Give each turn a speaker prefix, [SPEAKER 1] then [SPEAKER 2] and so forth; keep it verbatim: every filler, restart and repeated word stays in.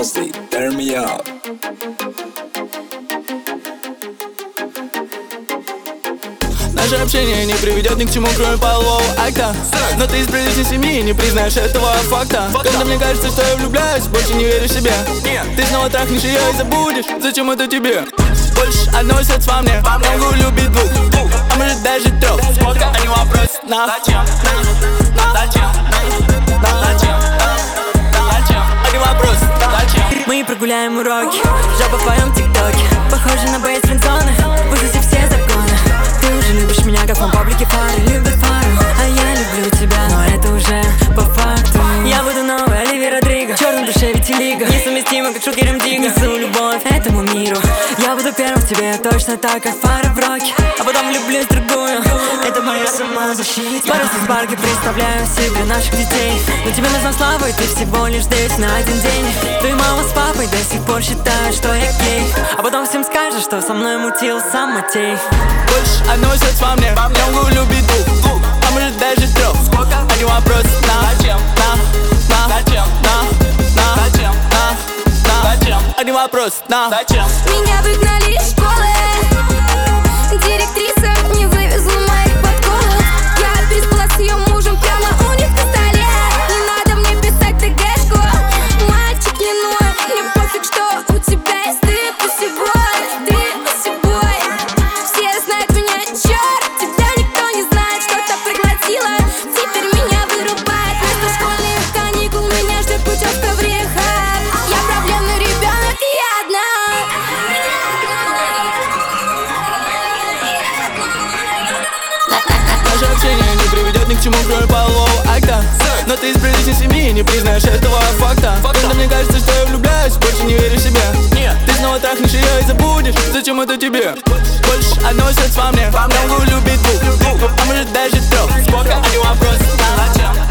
[SPEAKER 1] Ozzy, turn me up.
[SPEAKER 2] Наше общение не приведет ни к чему, кроме полового акта. Но ты из приличной семьи не признаешь этого факта. Когда мне кажется, что я влюбляюсь, больше не верю себе. Ты снова трахнешь ее и забудешь, зачем это тебе? Больше одной секс во мне, могу любить двух, а может даже трех. Они вопрос на зачем? Зачем? Зачем? Они вопрос зачем?
[SPEAKER 3] Мы прогуляем уроки, жопа в твоем тиктоке. Похоже на бейс френдзоны, вызови все законы. Ты уже любишь меня, как в паблике фары любят фару. А я люблю тебя, но это уже по факту. Я буду новая Оливия Родриго, в черном душе витилиго. Несовместимо, как Шукером Диго. Несу любовь этому миру. Я буду первым в тебе, точно так, как фары в роке. А потом влюблюсь в другую, это моя самозащита. Парусы с барки, представляю себе наших детей. Но тебе нужна слава, и ты всего лишь здесь на один день. Твоя мама с папой до сих пор считают, что я гей. А потом всем скажешь, что со мной мутил сам Матей.
[SPEAKER 2] Больше одной секс во мне, я могу любить двух, а может даже трех. Они вопрос на зачем? На, на, зачем? На, на, зачем? На, на, зачем? Они вопрос на зачем?
[SPEAKER 4] Меня выгнали из школы, директриса не вывезла моих подколов. Я переспала с ее мужем прямо у них на столе. Не надо мне писать ТГшку, мальчик не ной. Мне пофиг, что у тебя есть ты, пусибой, ты пусибой. Все знают меня, черт, тебя никто не знает, что-то пригласила. Теперь меня вырубает, вместо школьных каникул меня ждет путевка в рехаб. Я проблемный ребенок, и я одна.
[SPEAKER 2] Наше общение не приведет ни к чему, кроме полового акта. Но ты из приличной семьи не признаешь этого факта. Когда мне кажется, что я влюбляюсь, больше не верю себе. Ты снова трахнешь ее и забудешь, зачем это тебе? Больше одной секс во мне, могу любить двух, а может даже трех. Они вопрос на зачем?